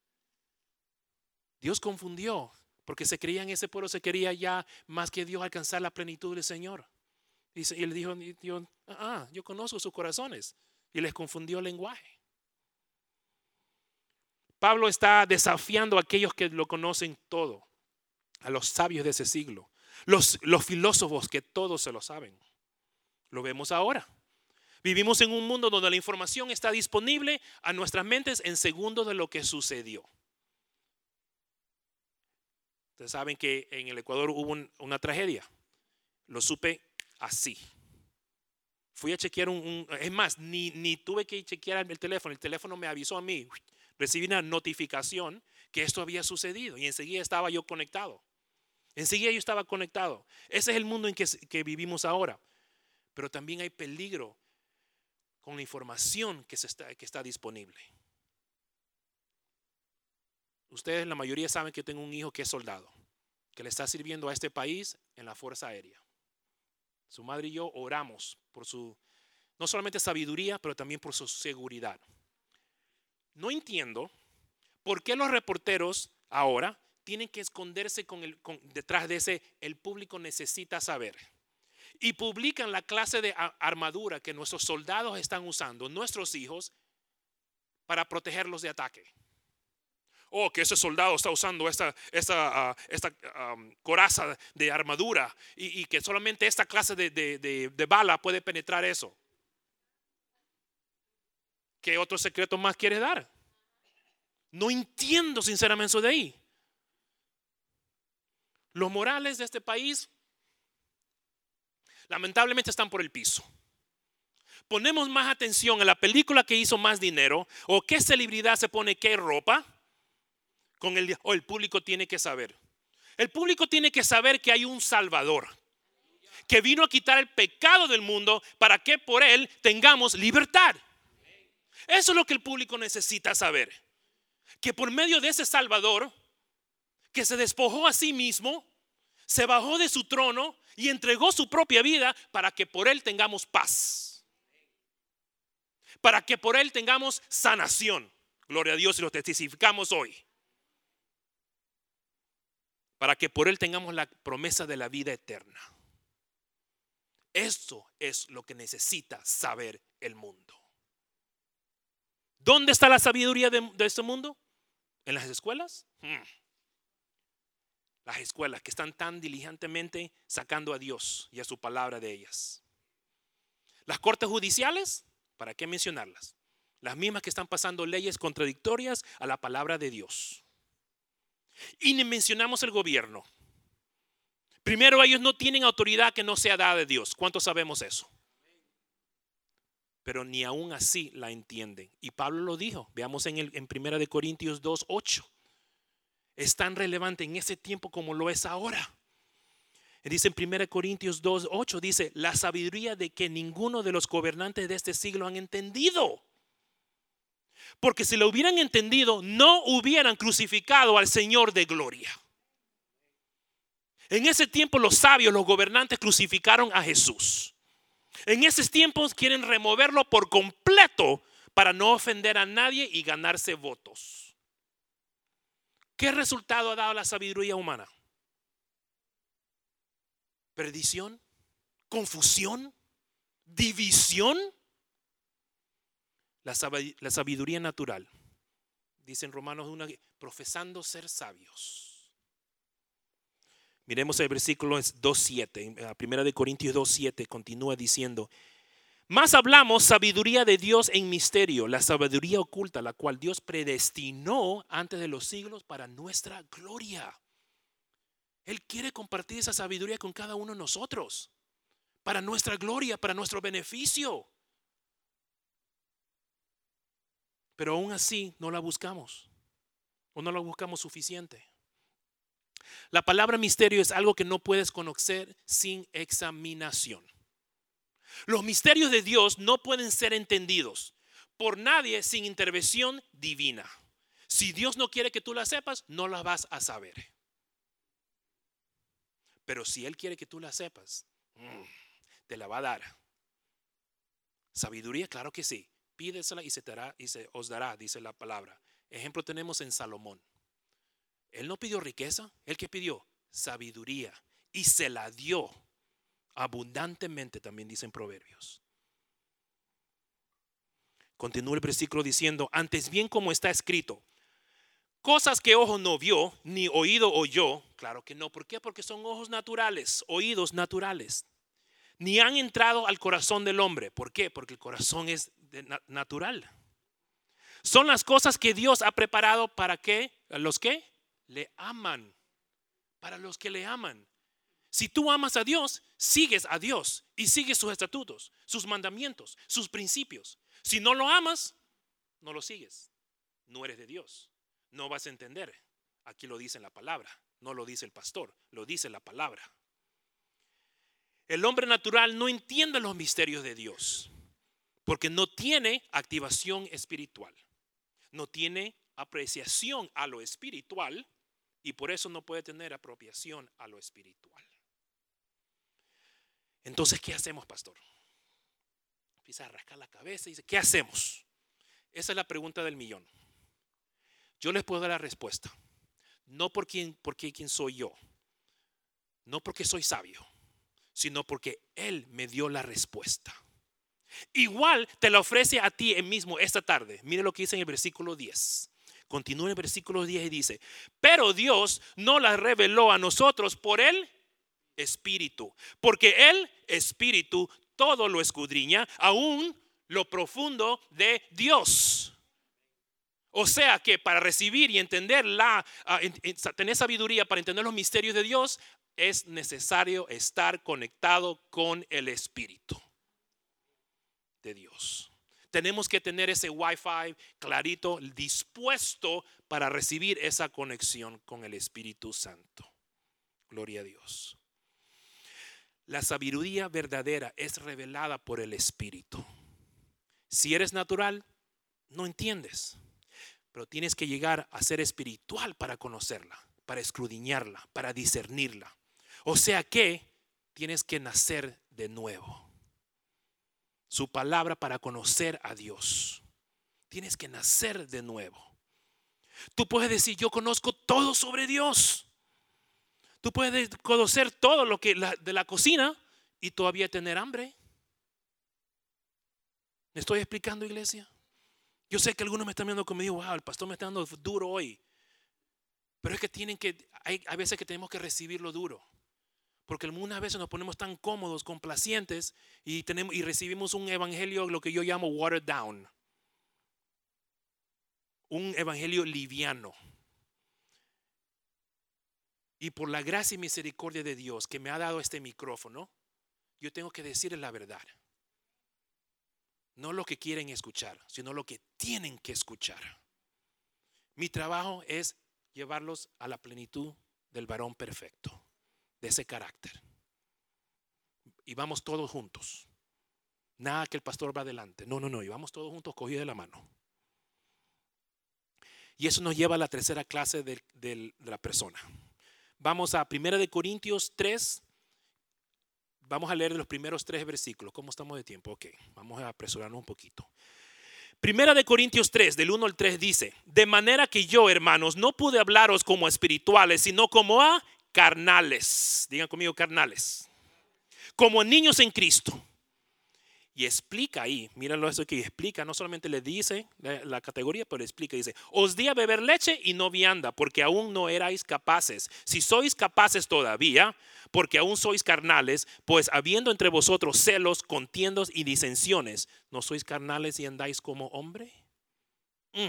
Dios confundió, porque se creía en ese pueblo, se quería ya más que Dios alcanzar la plenitud del Señor. Y él dijo: Dios, ah, yo conozco sus corazones. Y les confundió el lenguaje. Pablo está desafiando a aquellos que lo conocen todo, a los sabios de ese siglo, los, los filósofos que todos se lo saben. Lo vemos ahora. Vivimos en un mundo donde la información está disponible a nuestras mentes en segundos de lo que sucedió. Ustedes saben que en el Ecuador hubo un, una tragedia. Lo supe así. Fui a chequear un, un es más, ni, ni tuve que chequear el teléfono. El teléfono me avisó a mí. Recibí una notificación que esto había sucedido y enseguida estaba yo conectado. Enseguida yo estaba conectado. Ese es el mundo en que, que vivimos ahora. Pero también hay peligro con la información que, se está, que está disponible. Ustedes, la mayoría, saben que tengo un hijo que es soldado, que le está sirviendo a este país en la Fuerza Aérea. Su madre y yo oramos por su, no solamente sabiduría, pero también por su seguridad. No entiendo por qué los reporteros ahora tienen que esconderse con el, con, detrás de ese "el público necesita saber", y publican la clase de armadura que nuestros soldados están usando, nuestros hijos, para protegerlos de ataque. Oh, que ese soldado está usando esta, esta, uh, esta um, coraza de armadura y, y que solamente esta clase de, de, de, de bala puede penetrar eso. ¿Qué otro secreto más quieres dar? No entiendo sinceramente eso de ahí. Los morales de este país lamentablemente están por el piso. Ponemos más atención en la película que hizo más dinero o qué celebridad se pone qué ropa. Con el, o el público tiene que saber. El público tiene que saber que hay un Salvador que vino a quitar el pecado del mundo para que por él tengamos libertad. Eso es lo que el público necesita saber. Que por medio de ese Salvador que se despojó a sí mismo, se bajó de su trono y entregó su propia vida para que por él tengamos paz. Para que por él tengamos sanación. Gloria a Dios, y lo testificamos hoy. Para que por él tengamos la promesa de la vida eterna. Esto es lo que necesita saber el mundo. ¿Dónde está la sabiduría de, de este mundo? ¿En las escuelas? Hmm. Las escuelas que están tan diligentemente sacando a Dios y a su palabra de ellas. Las cortes judiciales, ¿para qué mencionarlas? Las mismas que están pasando leyes contradictorias a la palabra de Dios. Y ni mencionamos el gobierno. Primero, ellos no tienen autoridad que no sea dada de Dios. ¿Cuántos sabemos eso? Pero ni aún así la entienden. Y Pablo lo dijo. Veamos en, el, en Primera de Corintios dos ocho. Es tan relevante en ese tiempo como lo es ahora. Y dice en Primera de Corintios dos ocho, dice: la sabiduría de que ninguno de los gobernantes de este siglo han entendido. Porque si lo hubieran entendido, no hubieran crucificado al Señor de gloria. En ese tiempo los sabios, los gobernantes crucificaron a Jesús. En esos tiempos quieren removerlo por completo para no ofender a nadie y ganarse votos. ¿Qué resultado ha dado la sabiduría humana? Perdición, confusión, división. La sabiduría natural, dice en Romanos uno, profesando ser sabios. Miremos el versículo dos siete, la primera de Corintios dos siete continúa diciendo: más hablamos sabiduría de Dios en misterio, la sabiduría oculta, la cual Dios predestinó antes de los siglos para nuestra gloria. Él quiere compartir esa sabiduría con cada uno de nosotros, para nuestra gloria, para nuestro beneficio. Pero aún así no la buscamos, o no la buscamos suficiente. La palabra misterio es algo que no puedes conocer sin examinación. Los misterios de Dios no pueden ser entendidos por nadie sin intervención divina. Si Dios no quiere que tú la sepas, no la vas a saber. Pero si Él quiere que tú la sepas, te la va a dar. Sabiduría, claro que sí. Pídesela y se te dará, y se os dará, dice la palabra. Ejemplo tenemos en Salomón. Él no pidió riqueza, él que pidió sabiduría y se la dio abundantemente, también dicen Proverbios. Continúa el versículo diciendo: antes bien, como está escrito, cosas que ojo no vio, ni oído oyó. Claro que no. ¿Por qué? Porque son ojos naturales, oídos naturales. Ni han entrado al corazón del hombre. ¿Por qué? Porque el corazón es natural. Son las cosas que Dios ha preparado para que los que le aman. Para los que le aman. Si tú amas a Dios, sigues a Dios y sigues sus estatutos, sus mandamientos, sus principios. Si no lo amas, no lo sigues. No eres de Dios. No vas a entender. Aquí lo dice en la palabra. No lo dice el pastor, lo dice la palabra. El hombre natural no entiende los misterios de Dios porque no tiene activación espiritual. No tiene apreciación a lo espiritual y por eso no puede tener apropiación a lo espiritual. Entonces, ¿qué hacemos, pastor? Empieza a rascar la cabeza y dice: ¿qué hacemos? Esa es la pregunta del millón. Yo les puedo dar la respuesta. No por quién, porque quién soy yo. No porque soy sabio, sino porque Él me dio la respuesta. Igual te la ofrece a ti mismo esta tarde. Mire lo que dice en el versículo diez. Continúa en el versículo diez y dice: pero Dios no la reveló a nosotros por el Espíritu, porque el Espíritu todo lo escudriña, aún lo profundo de Dios. O sea que para recibir y entender la, uh, tener sabiduría para entender los misterios de Dios, es necesario estar conectado con el Espíritu de Dios. Tenemos que tener ese Wi-Fi clarito, dispuesto para recibir esa conexión con el Espíritu Santo. Gloria a Dios. La sabiduría verdadera es revelada por el Espíritu. Si eres natural, no entiendes. Pero tienes que llegar a ser espiritual para conocerla, para escudriñarla, para discernirla. O sea que tienes que nacer de nuevo. Su palabra para conocer a Dios. Tienes que nacer de nuevo. Tú puedes decir: yo conozco todo sobre Dios. Tú puedes conocer todo lo que la, de la cocina y todavía tener hambre. ¿Me estoy explicando, iglesia? Yo sé que algunos me están viendo conmigo: wow, el pastor me está dando duro hoy. Pero es que tienen que, hay, hay veces que tenemos que recibir lo duro. Porque algunas veces nos ponemos tan cómodos, complacientes y, tenemos, y recibimos un evangelio, lo que yo llamo watered down. Un evangelio liviano. Y por la gracia y misericordia de Dios que me ha dado este micrófono, yo tengo que decirles la verdad. No lo que quieren escuchar, sino lo que tienen que escuchar. Mi trabajo es llevarlos a la plenitud del varón perfecto, de ese carácter. Y vamos todos juntos. Nada que el pastor va adelante. No, no, no. Y vamos todos juntos cogidos de la mano. Y eso nos lleva a la tercera clase de, de, de la persona. Vamos a primera de Corintios tres. Vamos a leer los primeros tres versículos. ¿Cómo estamos de tiempo? Ok, vamos a apresurarnos un poquito. Primera de Corintios tres, del uno al tres dice: de manera que yo, hermanos, no pude hablaros como a espirituales, sino como a carnales. Digan conmigo, carnales. Como niños en Cristo. Y explica ahí, mírenlo eso que explica, no solamente le dice la, la categoría, pero explica, dice: os di a beber leche y no vianda, porque aún no erais capaces. Si sois capaces todavía, porque aún sois carnales, pues habiendo entre vosotros celos, contiendos y disensiones, ¿no sois carnales y andáis como hombre? Mm.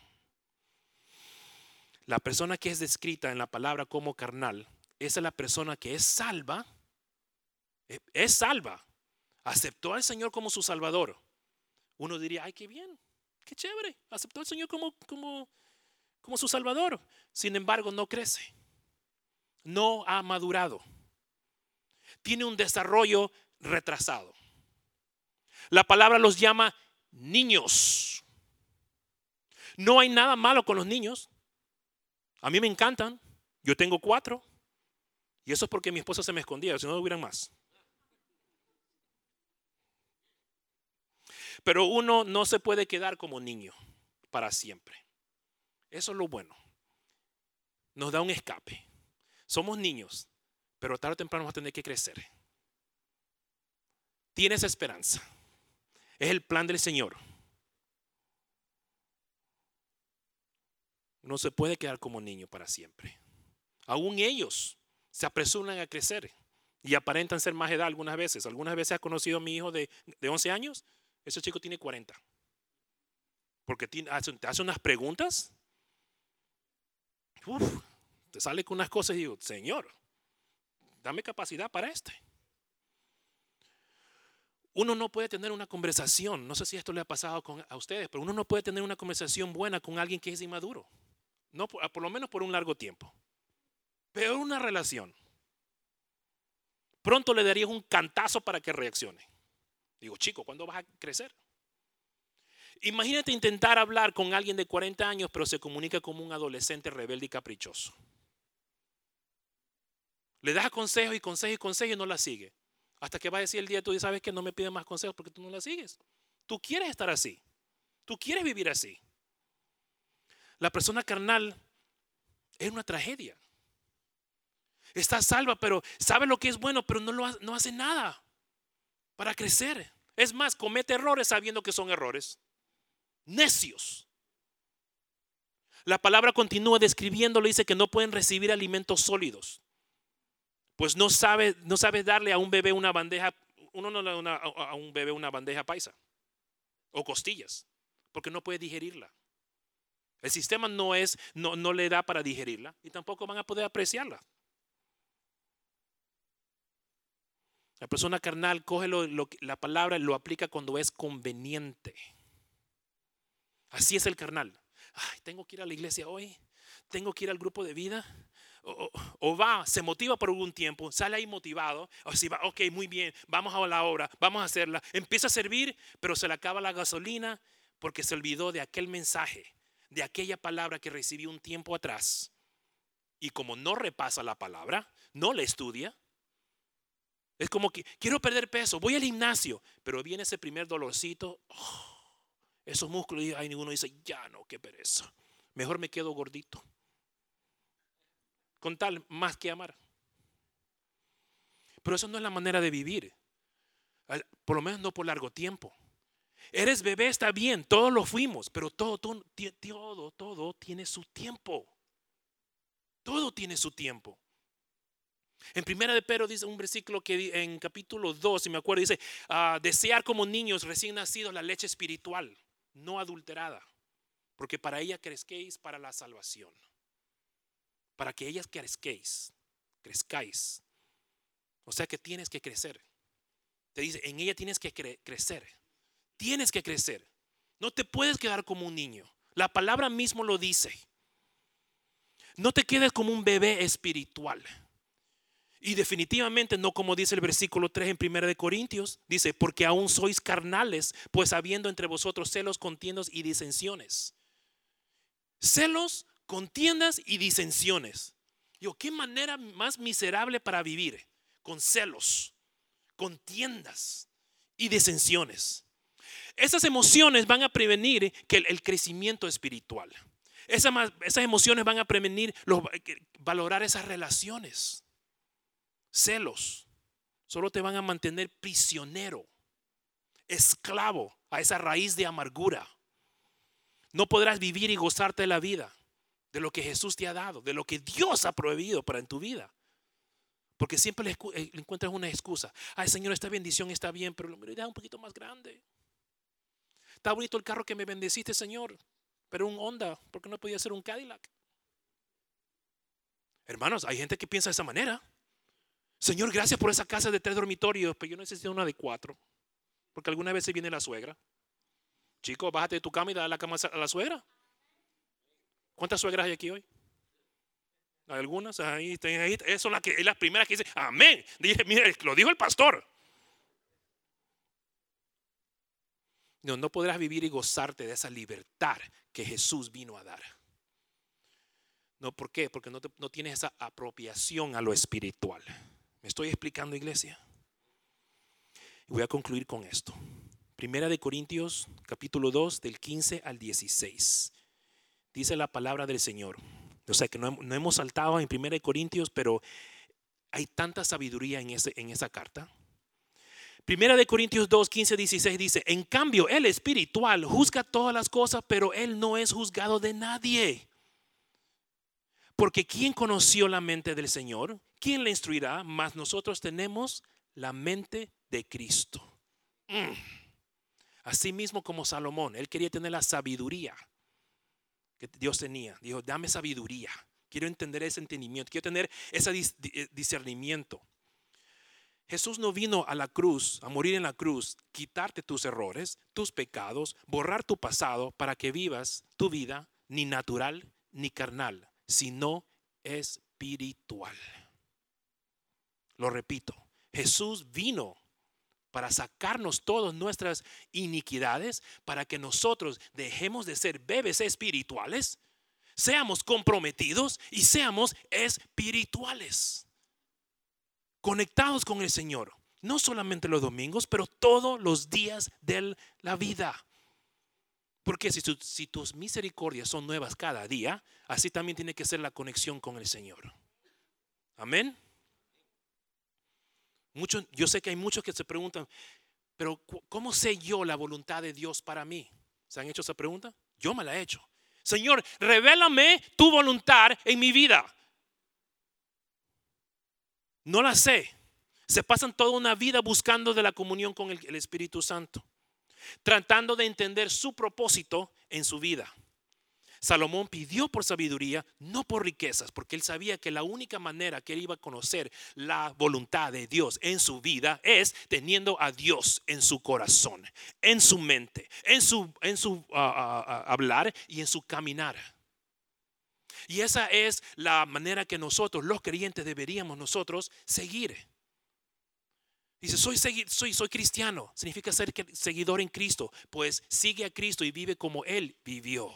La persona que es descrita en la palabra como carnal, esa es la persona que es salva, es salva. Aceptó al Señor como su Salvador. Uno diría: ay, qué bien, qué chévere. Aceptó al Señor como, como, como su Salvador. Sin embargo, no crece. No ha madurado. Tiene un desarrollo retrasado. La palabra los llama niños. No hay nada malo con los niños. A mí me encantan. Yo tengo cuatro. Y eso es porque mi esposa se me escondía, si no hubieran más. Pero uno no se puede quedar como niño para siempre. Eso es lo bueno. Nos da un escape. Somos niños, pero tarde o temprano vamos a tener que crecer. Tienes esperanza. Es el plan del Señor. No se puede quedar como niño para siempre. Aún ellos se apresuran a crecer y aparentan ser más edad algunas veces. Algunas veces has conocido a mi hijo de, de once años. Ese chico tiene cuarenta. Porque te hace, te hace unas preguntas. Uf, te sale con unas cosas y digo: Señor, dame capacidad para este. Uno no puede tener una conversación. No sé si esto le ha pasado con, a ustedes, pero uno no puede tener una conversación buena con alguien que es inmaduro. No, por, por lo menos por un largo tiempo. Pero una relación. Pronto le darías un cantazo para que reaccione. Digo: chico, ¿cuándo vas a crecer? Imagínate intentar hablar con alguien de cuarenta años, pero se comunica como un adolescente rebelde y caprichoso. Le das consejos y consejos y consejos y no la sigue. Hasta que va a decir el día, tú sabes que no me pides más consejos porque tú no la sigues. Tú quieres estar así. Tú quieres vivir así. La persona carnal es una tragedia. Está salva, pero sabe lo que es bueno, pero no, lo hace, no hace nada para crecer. Es más, comete errores sabiendo que son errores. Necios. La palabra continúa describiéndolo, dice que no pueden recibir alimentos sólidos. Pues no sabe, no sabe darle a un bebé una bandeja, uno no le da una, a un bebé una bandeja paisa o costillas, porque no puede digerirla. El sistema no, es, no, no le da para digerirla y tampoco van a poder apreciarla. La persona carnal coge lo, lo, la palabra, lo aplica cuando es conveniente. Así es el carnal. Ay, tengo que ir a la iglesia hoy, tengo que ir al grupo de vida. O, o, o va, se motiva por algún tiempo, sale ahí motivado. O si va, ok, muy bien, vamos a la obra, vamos a hacerla. Empieza a servir, pero se le acaba la gasolina porque se olvidó de aquel mensaje, de aquella palabra que recibió un tiempo atrás. Y como no repasa la palabra, no la estudia. Es como que quiero perder peso, voy al gimnasio, pero viene ese primer dolorcito, oh, esos músculos, y hay ninguno dice: ya no, qué pereza, mejor me quedo gordito. Con tal más que amar. Pero eso no es la manera de vivir, por lo menos no por largo tiempo. Eres bebé, está bien, todos lo fuimos, pero todo, todo, todo, todo tiene su tiempo. Todo tiene su tiempo. En primera de Pedro dice un versículo que en capítulo dos, si me acuerdo, dice: uh, desear como niños recién nacidos la leche espiritual, no adulterada, porque para ella crezquéis para la salvación. Para que ellas crezcáis, crezcáis. O sea que tienes que crecer. Te dice, en ella tienes que cre- crecer. Tienes que crecer. No te puedes quedar como un niño. La palabra mismo lo dice. No te quedes como un bebé espiritual. Y definitivamente no como dice el versículo tres en primera de Corintios. Dice, porque aún sois carnales, pues habiendo entre vosotros celos, contiendos y disensiones. celos, contiendas y disensiones. Yo, qué manera más miserable para vivir, con celos, contiendas y disensiones. Esas emociones van a prevenir que el, el crecimiento espiritual. Esas, esas emociones van a prevenir los, valorar esas relaciones. Celos solo te van a mantener prisionero, esclavo a esa raíz de amargura. No podrás vivir y gozarte de la vida, de lo que Jesús te ha dado, de lo que Dios ha prohibido para en tu vida. Porque siempre le, le encuentras una excusa. Ay, Señor, esta bendición está bien, pero la medida es un poquito más grande. Está bonito el carro que me bendeciste, Señor, pero un Honda, ¿por qué no podía ser un Cadillac? Hermanos, hay gente que piensa de esa manera. Señor, gracias por esa casa de tres dormitorios, pero yo necesito una de cuatro, porque algunas veces viene la suegra. Chico, bájate de tu cama y dale la cama a la suegra. ¿Cuántas suegras hay aquí hoy? ¿Hay algunas? Ahí, ahí, ahí son las que, es las primeras que dicen amén. Dije, mire, lo dijo el pastor. No, no podrás vivir y gozarte de esa libertad que Jesús vino a dar. No, ¿por qué? Porque no, te, no tienes esa apropiación a lo espiritual. ¿Me estoy explicando, iglesia? Y voy a concluir con esto. Primera de Corintios, capítulo dos, del quince al dieciséis. Dice la palabra del Señor. O sea que no, no hemos saltado en Primera de Corintios, pero hay tanta sabiduría en, ese, en esa carta. Primera de Corintios dos, quince, dieciséis dice: en cambio, el espiritual juzga todas las cosas, pero él no es juzgado de nadie. Porque ¿quién conoció la mente del Señor? ¿Quién le instruirá? Mas nosotros tenemos la mente de Cristo. Mm. Así mismo como Salomón, él quería tener la sabiduría que Dios tenía. Dijo, dame sabiduría. Quiero entender ese entendimiento. Quiero tener ese discernimiento. Jesús no vino a la cruz, a morir en la cruz, quitarte tus errores, tus pecados, borrar tu pasado para que vivas tu vida ni natural ni carnal, sino espiritual. Lo repito, Jesús vino para sacarnos todas nuestras iniquidades, para que nosotros dejemos de ser bebés espirituales, seamos comprometidos y seamos espirituales, conectados con el Señor, no solamente los domingos, pero todos los días de la vida. Porque si, tu, si tus misericordias son nuevas cada día, así también tiene que ser la conexión con el Señor. Amén. Muchos, yo sé que hay muchos que se preguntan, pero ¿cómo sé yo la voluntad de Dios para mí? ¿Se han hecho esa pregunta? Yo me la he hecho. Señor, revélame tu voluntad en mi vida. No la sé. Se pasan toda una vida buscando de la comunión con el, el Espíritu Santo, tratando de entender su propósito en su vida. Salomón pidió por sabiduría, no por riquezas, porque él sabía que la única manera que él iba a conocer la voluntad de Dios en su vida es teniendo a Dios en su corazón, en su mente, en su, en su uh, uh, uh, hablar y en su caminar. Y esa es la manera que nosotros, los creyentes, deberíamos nosotros seguir. Dice, soy, soy, soy cristiano, significa ser seguidor en Cristo. Pues sigue a Cristo y vive como Él vivió.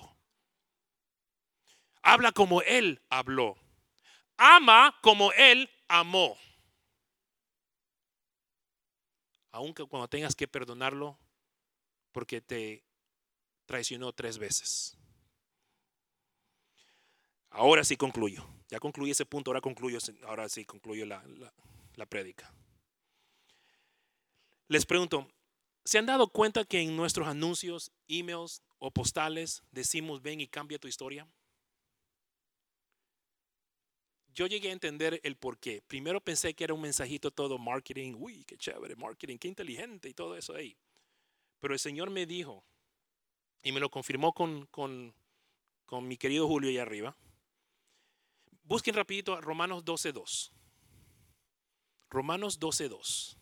Habla como Él habló. Ama como Él amó. Aunque cuando tengas que perdonarlo porque te traicionó tres veces. Ahora sí concluyo. Ya concluí ese punto, ahora concluyo, ahora sí concluyo la, la, la prédica. Les pregunto, ¿se han dado cuenta que en nuestros anuncios, emails o postales decimos ven y cambia tu historia? Yo llegué a entender el por qué. Primero pensé que era un mensajito todo marketing. Uy, qué chévere, marketing, qué inteligente y todo eso ahí. Pero el Señor me dijo, y me lo confirmó con, con, con mi querido Julio allá arriba. Busquen rapidito a Romanos doce dos. Romanos doce dos.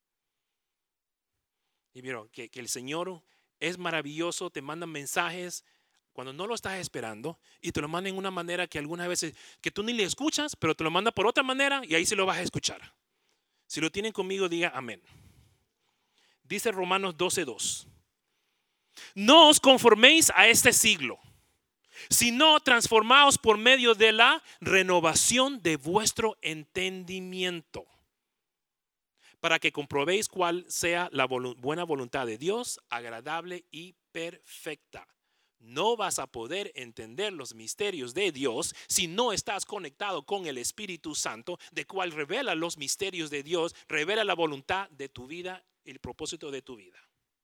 Y vieron que, que el Señor es maravilloso, te manda mensajes cuando no lo estás esperando y te lo manda en una manera que algunas veces que tú ni le escuchas, pero te lo manda por otra manera y ahí sí lo vas a escuchar. Si lo tienen conmigo, diga amén. Dice Romanos doce dos. No os conforméis a este siglo, sino transformaos por medio de la renovación de vuestro entendimiento, para que comprobéis cuál sea la volu- buena voluntad de Dios, agradable y perfecta. No vas a poder entender los misterios de Dios si no estás conectado con el Espíritu Santo, de cual revela los misterios de Dios, revela la voluntad de tu vida, el propósito de tu vida.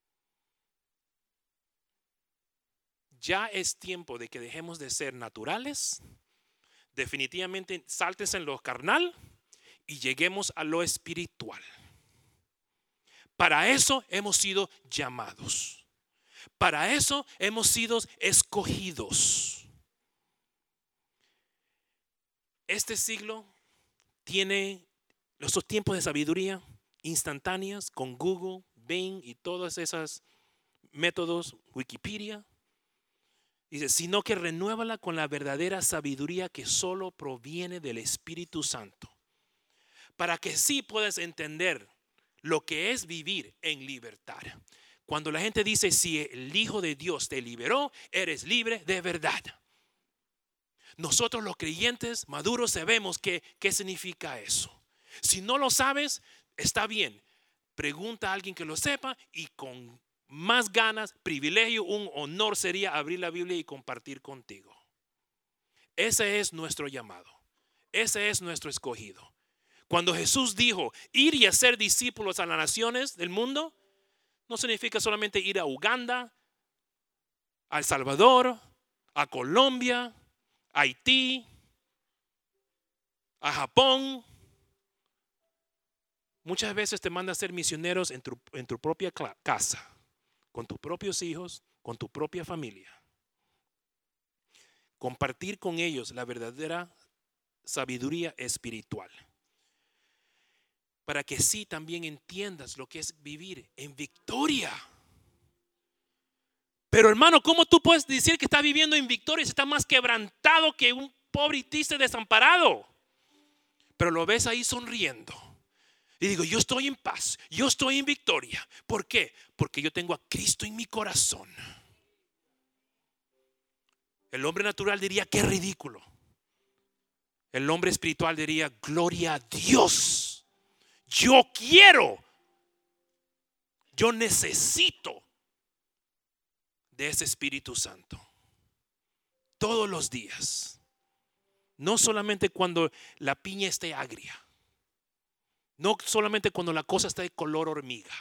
Ya es tiempo de que dejemos de ser naturales. Definitivamente saltes en lo carnal y lleguemos a lo espiritual. Para eso hemos sido llamados. Para eso hemos sido escogidos. Este siglo tiene los tiempos de sabiduría instantáneas con Google, Bing y todos esos métodos, Wikipedia. Dice, sino que renuévala con la verdadera sabiduría que solo proviene del Espíritu Santo, para que sí puedas entender lo que es vivir en libertad. Cuando la gente dice, si el Hijo de Dios te liberó, eres libre de verdad. Nosotros los creyentes maduros sabemos que, qué significa eso. Si no lo sabes, está bien. Pregunta a alguien que lo sepa y con más ganas, privilegio, un honor sería abrir la Biblia y compartir contigo. Ese es nuestro llamado. Ese es nuestro escogido. Cuando Jesús dijo ir y hacer discípulos a las naciones del mundo, no significa solamente ir a Uganda, a El Salvador, a Colombia, a Haití, a Japón. Muchas veces te manda a ser misioneros en tu, en tu propia casa, con tus propios hijos, con tu propia familia. Compartir con ellos la verdadera sabiduría espiritual, para que sí también entiendas lo que es vivir en victoria. Pero hermano, ¿cómo tú puedes decir que estás viviendo en victoria si estás más quebrantado que un pobre y triste desamparado? Pero lo ves ahí sonriendo. Y digo, yo estoy en paz, yo estoy en victoria. ¿Por qué? Porque yo tengo a Cristo en mi corazón. El hombre natural diría, qué ridículo. El hombre espiritual diría, gloria a Dios. Yo quiero, yo necesito de ese Espíritu Santo todos los días. No solamente cuando la piña esté agria. No solamente cuando la cosa está de color hormiga.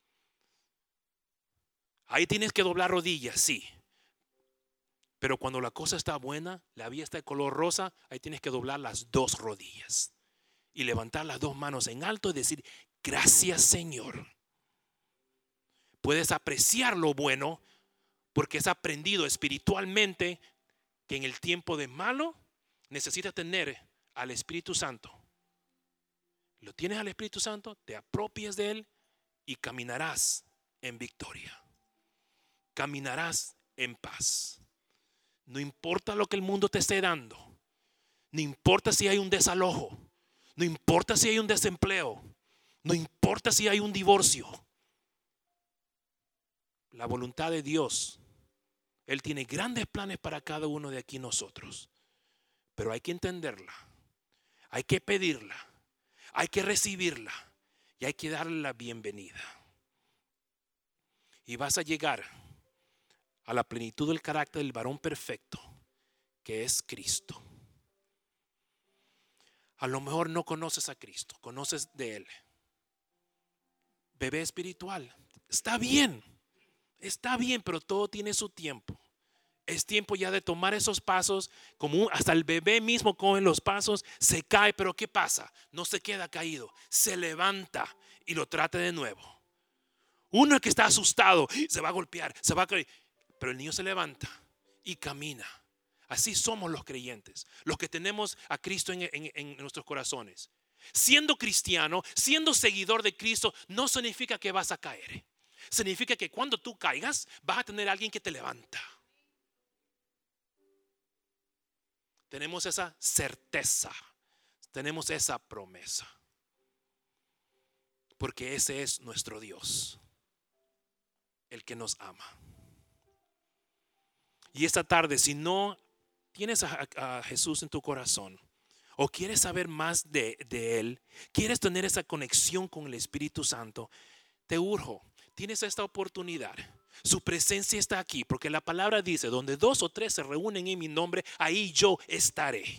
Ahí tienes que doblar rodillas, sí. Pero cuando la cosa está buena, la vía está de color rosa, ahí tienes que doblar las dos rodillas y levantar las dos manos en alto y decir, gracias Señor. Puedes apreciar lo bueno porque has aprendido espiritualmente que en el tiempo de malo necesitas tener al Espíritu Santo. Lo tienes al Espíritu Santo, te apropias de él y caminarás en victoria. Caminarás en paz. No importa lo que el mundo te esté dando. No importa si hay un desalojo. No importa si hay un desempleo. No importa si hay un divorcio. La voluntad de Dios, Él tiene grandes planes para cada uno de aquí nosotros. Pero hay que entenderla. Hay que pedirla. Hay que recibirla. Y hay que darle la bienvenida. Y vas a llegar a la plenitud del carácter del varón perfecto, que es Cristo. A lo mejor no conoces a Cristo, conoces de Él. Bebé espiritual, está bien, está bien, pero todo tiene su tiempo. Es tiempo ya de tomar esos pasos, como hasta el bebé mismo coge los pasos, se cae, pero ¿qué pasa? No se queda caído, se levanta y lo trata de nuevo. Uno que está asustado, se va a golpear, se va a caer. Pero el niño se levanta y camina. Así somos los creyentes, los que tenemos a Cristo en, en, en nuestros corazones. Siendo cristiano, siendo seguidor de Cristo, no significa que vas a caer. Significa que cuando tú caigas, vas a tener a alguien que te levanta. Tenemos esa certeza, tenemos esa promesa. Porque ese es nuestro Dios, el que nos ama. Y esta tarde, si no tienes a, a Jesús en tu corazón, o quieres saber más de, de Él, quieres tener esa conexión con el Espíritu Santo, te urjo, tienes esta oportunidad. Su presencia está aquí, porque la palabra dice, donde dos o tres se reúnen en mi nombre, ahí yo estaré.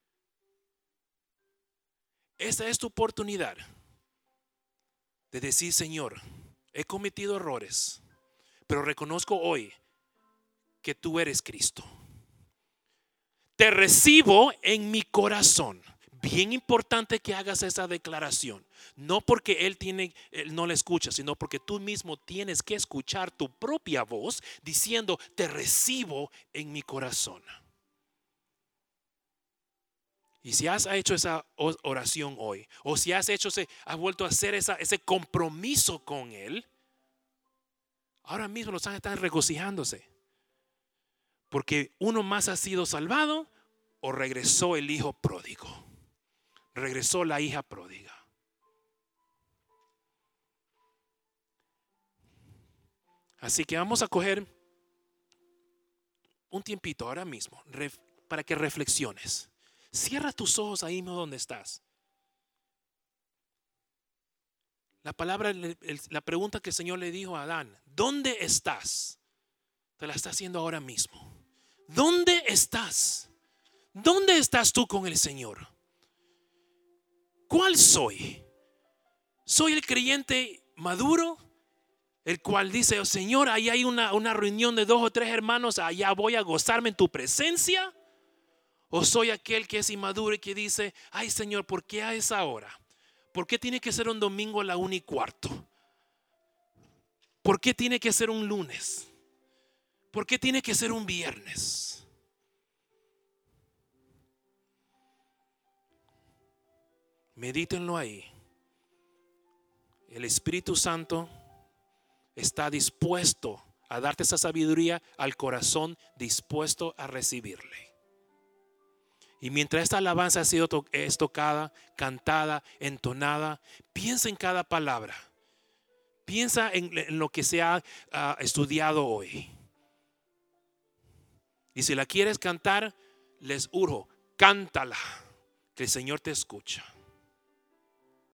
Esa es tu oportunidad de decir, Señor, he cometido errores, pero reconozco hoy que tú eres Cristo. Te recibo en mi corazón. Bien importante que hagas esa declaración. No porque Él tiene, Él no la escucha, sino porque tú mismo tienes que escuchar tu propia voz diciendo, te recibo en mi corazón. Y si has hecho esa oración hoy, o si has hecho ese, has vuelto a hacer esa, ese compromiso con Él, ahora mismo los ángeles están regocijándose. Porque uno más ha sido salvado, o regresó el hijo pródigo. Regresó la hija pródiga. Así que vamos a coger un tiempito ahora mismo para que reflexiones. Cierra tus ojos ahí mismo donde estás. La palabra, la pregunta que el Señor le dijo a Adán, ¿dónde estás? Te la está haciendo ahora mismo. ¿Dónde estás? ¿Dónde estás tú con el Señor? ¿Cuál soy? ¿Soy el creyente maduro? El cual dice, oh, Señor, ahí hay una, una reunión de dos o tres hermanos, allá voy a gozarme en tu presencia. ¿O soy aquel que es inmaduro y que dice, ay Señor, ¿por qué a esa hora? ¿Por qué tiene que ser un domingo a la una y cuarto? ¿Por qué tiene que ser un lunes? ¿Por qué tiene que ser un viernes? Medítenlo ahí. El Espíritu Santo está dispuesto a darte esa sabiduría al corazón dispuesto a recibirle. Y mientras esta alabanza ha sido to- es tocada, cantada, entonada, piensa en cada palabra. Piensa en, en lo que se ha uh, estudiado hoy. Y si la quieres cantar, les urjo, cántala, que el Señor te escucha.